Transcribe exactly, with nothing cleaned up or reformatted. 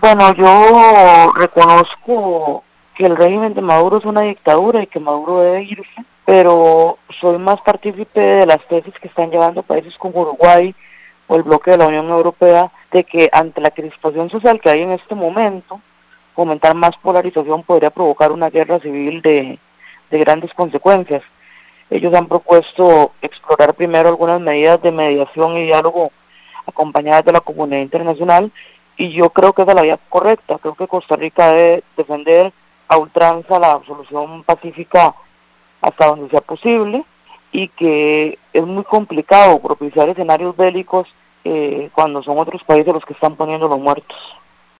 Bueno, yo reconozco que el régimen de Maduro es una dictadura y que Maduro debe irse, pero soy más partícipe de las tesis que están llevando países como Uruguay o el bloque de la Unión Europea, de que ante la crispación social que hay en este momento, fomentar más polarización podría provocar una guerra civil de, de grandes consecuencias. Ellos han propuesto explorar primero algunas medidas de mediación y diálogo acompañadas de la comunidad internacional, y yo creo que esa es la vía correcta. Creo que Costa Rica debe defender a ultranza la solución pacífica hasta donde sea posible, y que es muy complicado propiciar escenarios bélicos eh, cuando son otros países los que están poniendo los muertos.